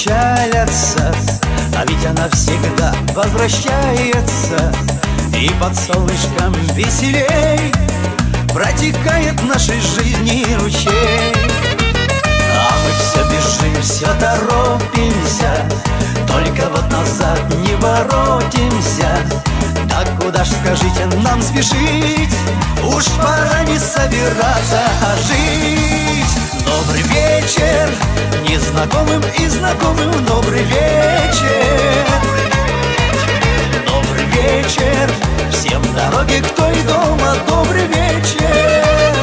печалятся, а ведь она всегда возвращается. И под солнышком веселей протекает в нашей жизни ручей. А мы все бежим, все торопимся, только вот назад не воротимся. Так куда ж, скажите, нам спешить? Уж пора не собираться, а жить. Добрый вечер незнакомым и знакомым, добрый вечер. Добрый вечер всем в дороге, кто и дома, добрый вечер.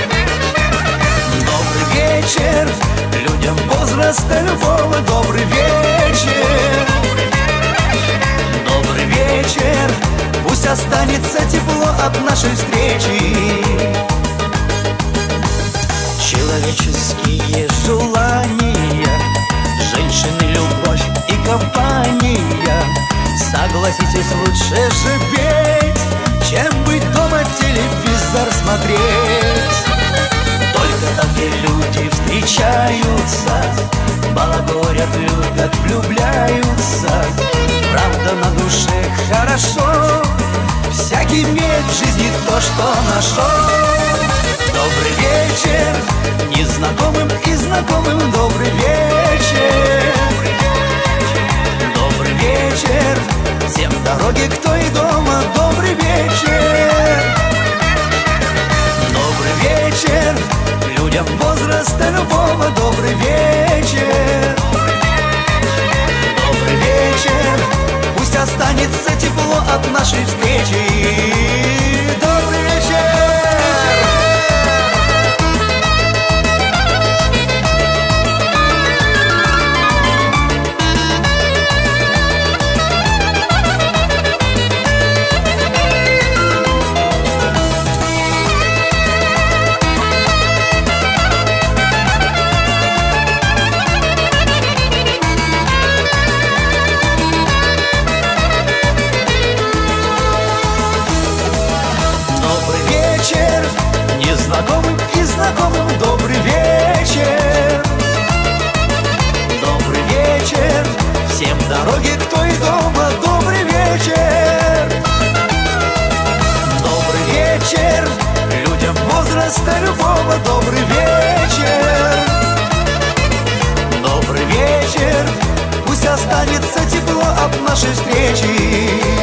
Добрый вечер людям возраста любого, добрый вечер. Добрый вечер, пусть останется тепло от нашей встречи. Человеческие желания, женщины, любовь и компания. Согласитесь, лучше же петь, чем быть дома телевизор смотреть. Только там, где люди встречаются, балагурят, любят, влюбляются. Правда, на душе хорошо, всякий имеет в жизни то, что нашел. Добрый вечер незнакомым и знакомым, добрый вечер. Добрый вечер всем в дороге, кто и дома, добрый вечер. Добрый вечер людям возраста любого, добрый вечер. Добрый вечер, пусть останется тепло от нашей встречи. Добрый вечер. Незнакомым и знакомым, добрый вечер. Добрый вечер всем в дороге, кто и дома, добрый вечер. Добрый вечер людям возраста любого, добрый вечер. Добрый вечер, пусть останется тепло от нашей встречи.